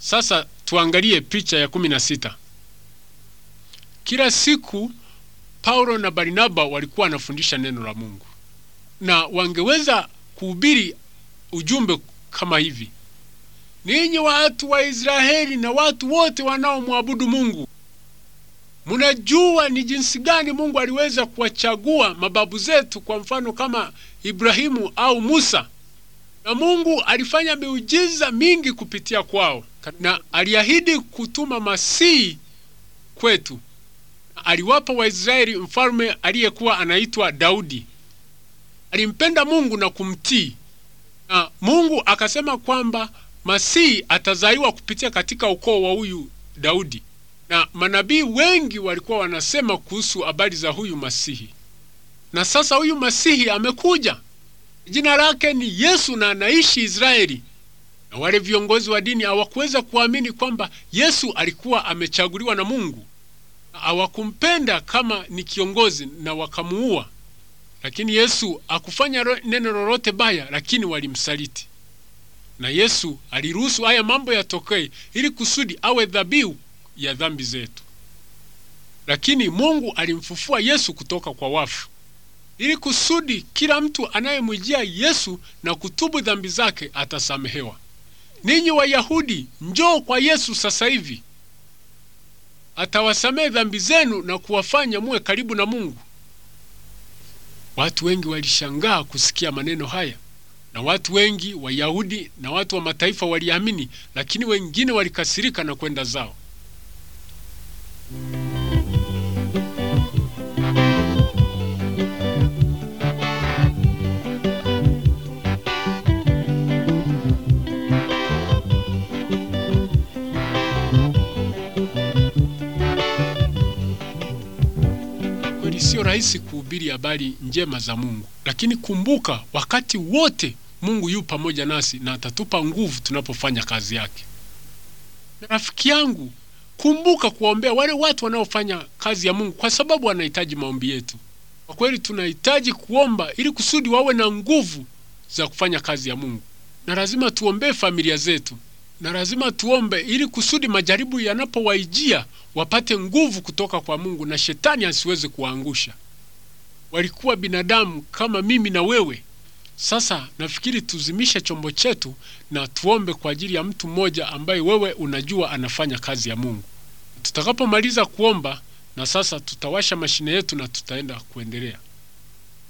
Sasa tuangalie picha ya 16. Kila siku Paulo na Barnaba walikuwa wanafundisha neno la Mungu, na wangeweza kuhubiri ujumbe kama hivi: ninyi watu wa Israeli na watu wote wanaomwabudu Mungu, mnajua ni jinsi gani Mungu aliweza kuwachagua mababu zetu, kwa mfano kama Ibrahimu au Musa, na Mungu alifanya miujiza mingi kupitia kwao, na aliahidi kutuma Masihi kwetu. Aliwapa Waisraeli mfalme aliyekuwa anaitwa Daudi. Alimpenda Mungu na kumtii, na Mungu akasema kwamba Masihi atazaliwa kupitia katika ukoo wa huyu Daudi, na manabii wengi walikuwa wanasema kuhusu habari za huyu Masihi. Na sasa huyu Masihi amekuja. Jina lake ni Yesu na anaishi Israeli. Na wale viongozi wa dini hawakuweza kuamini kwamba Yesu alikuwa amechaguliwa na Mungu. Hawakumpenda kama ni kiongozi na wakamuua. Lakini Yesu hakufanya neno lolote baya, lakini walimsaliti. Na Yesu aliruhusu haya mambo yatokee ili kusudi awe dhabihu ya dhambi zetu. Lakini Mungu alimfufua Yesu kutoka kwa wafu, ili kusudi kila mtu anayemwijia Yesu na kutubu dhambi zake atasamehewa. Ninyi Wayahudi, njoo kwa Yesu sasa hivi. Atawasamehe dhambi zenu na kuwafanya muwe karibu na Mungu. Watu wengi walishangaa kusikia maneno haya, na watu wengi Wayahudi na watu wa mataifa waliamini, lakini wengine walikasirika na kwenda zao. Sio rahisi kuhubiri habari njema za Mungu, lakini kumbuka, wakati wote Mungu yu pamoja nasi na atatupa nguvu tunapofanya kazi yake. Na rafiki yangu, kumbuka kuombea wale watu wanaofanya kazi ya Mungu, kwa sababu wanahitaji maombi yetu. Kwa kweli tunahitaji kuomba ili kusudi wawe na nguvu za kufanya kazi ya Mungu. Na lazima tuombee familia zetu, na lazima tuombe ili kusudi majaribu yanapowaijia wapate nguvu kutoka kwa Mungu na shetani asiweze kuwaangusha. Walikuwa binadamu kama mimi na wewe. Sasa nafikiri tuzimishe chombo chetu na tuombe kwa ajili ya mtu mmoja ambaye wewe unajua anafanya kazi ya Mungu. Tutakapomaliza kuomba, na sasa tutawasha mashine yetu na tutaenda kuendelea.